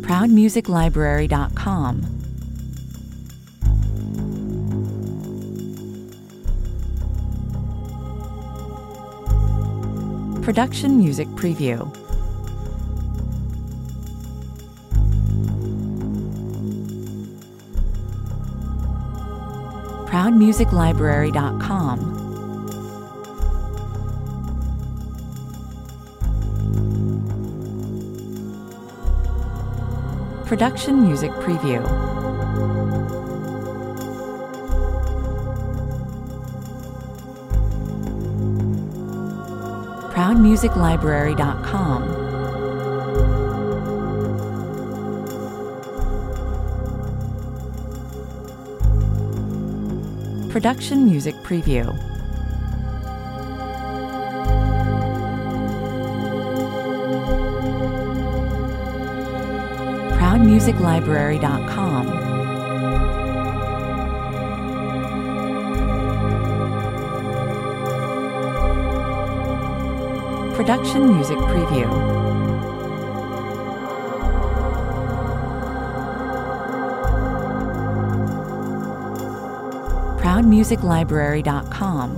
ProudMusicLibrary.com. Production Music Preview. ProudMusicLibrary.com. Production Music Preview. ProudMusicLibrary.com. Production Music Preview. ProudMusicLibrary.com. Production Music Preview. ProudMusicLibrary.com.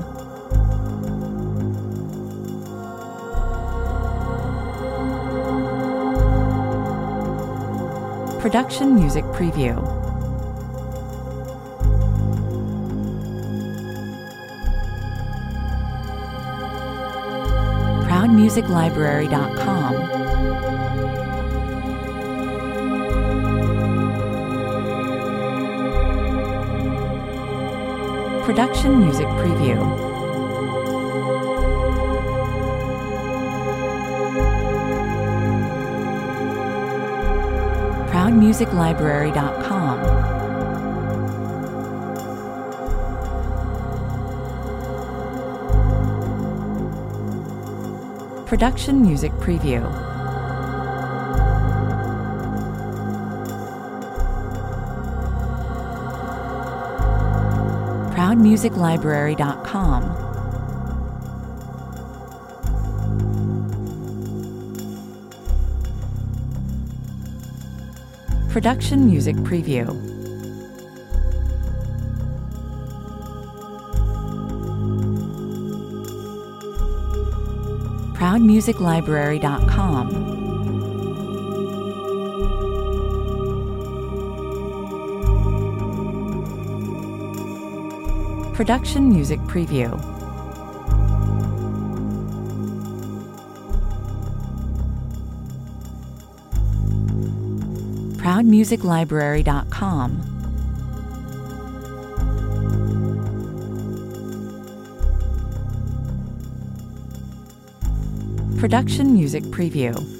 Production Music Preview. ProudMusicLibrary.com. Production Music Preview. ProudMusicLibrary.com. Production Music Preview. ProudMusicLibrary.com. Production Music Preview. ProudMusicLibrary.com. Production Music Preview. ProudMusicLibrary.com. Production Music Preview.